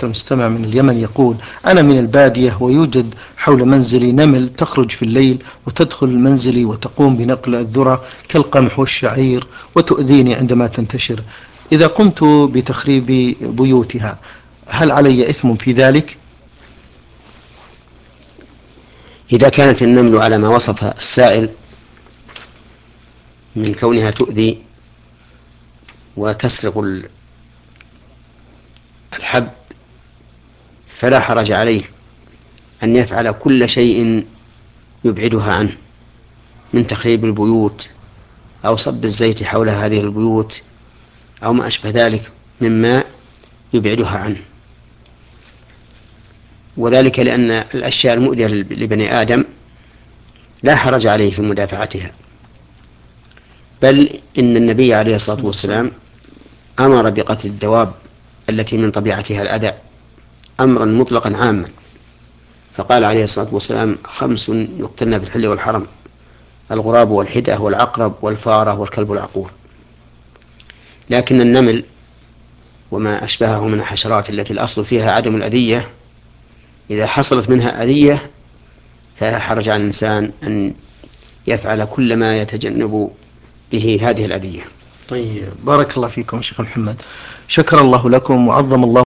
المستمع من اليمن يقول: أنا من البادية ويوجد حول منزلي نمل تخرج في الليل وتدخل منزلي وتقوم بنقل الذرة كالقمح والشعير وتؤذيني عندما تنتشر. إذا قمت بتخريب بيوتها هل علي إثم في ذلك؟ إذا كانت النمل على ما وصف السائل من كونها تؤذي وتسرق الحب فلا حرج عليه أن يفعل كل شيء يبعدها عنه من تخريب البيوت أو صب الزيت حول هذه البيوت أو ما أشبه ذلك مما يبعدها عنه، وذلك لأن الأشياء المؤذية لبني آدم لا حرج عليه في مدافعتها، بل إن النبي عليه الصلاة والسلام أمر بقتل الدواب التي من طبيعتها الأذى أمرا مطلقا عاما، فقال عليه الصلاة والسلام: 5 يقتلن في الحل والحرم: الغراب والحدأة والعقرب والفارة والكلب العقور. لكن النمل وما أشبهه من الحشرات التي الأصل فيها عدم الأذية إذا حصلت منها أذية فلا حرج على الإنسان أن يفعل كل ما يتجنب به هذه الأذية. طيب، بارك الله فيكم شيخ محمد، شكر الله لكم وعظم الله